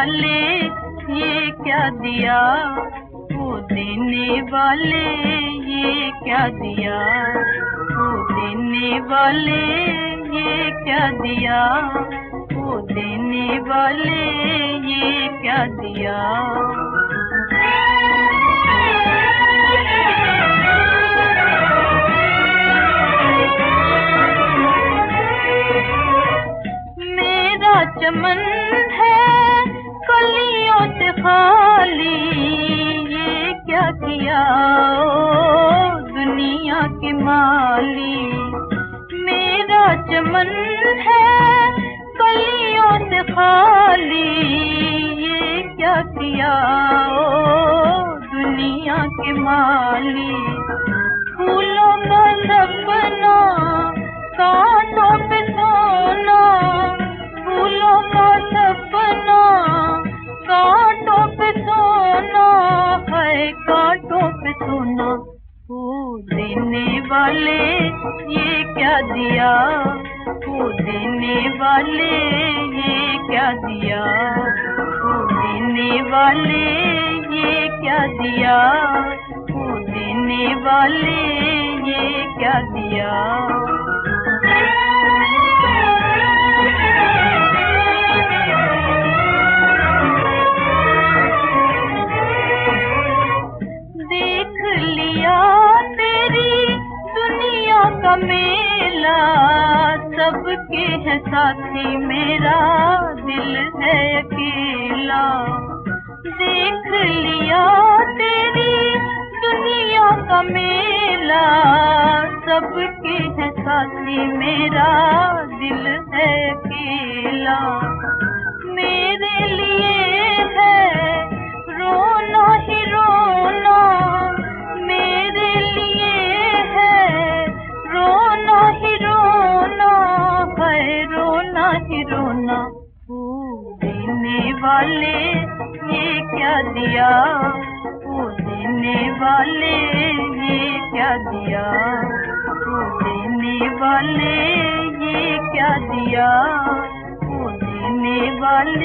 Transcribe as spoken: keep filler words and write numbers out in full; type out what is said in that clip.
वाले ये क्या दिया, वो देने वाले ये क्या दिया, वो देने वाले ये क्या दिया, वो देने वाले ये क्या दिया। मेरा चमन है कलियों से खाली, ये क्या किया ओ दुनिया के माली। मेरा चमन है कलियों से खाली, ये क्या किया ओ दुनिया के माली। फूलों का सपना कांटों पे सोना, फूलों का सपना कांटों पे सोना है, कांटों पे सोना। वो देने वाले ये क्या दिया, वो देने वाले ये क्या दिया, वो देने वाले ये क्या दिया, वो देने वाले ये क्या दिया। देख लिया तेरी दुनिया का मेला, सबके है साथी मेरा दिल है अकेला। देख लिया तेरी दुनिया का मेला, सबके है साथी मेरा दिल है अकेला। मेरे लिए है रोना ही रोना, मेरे लिए है रोना ही रोना है, रोना ही रोना। वो देने वाले ये क्या दिया, वो देने वाले ये क्या दिया, वो देने वाले ये क्या दिया, वो देने वाले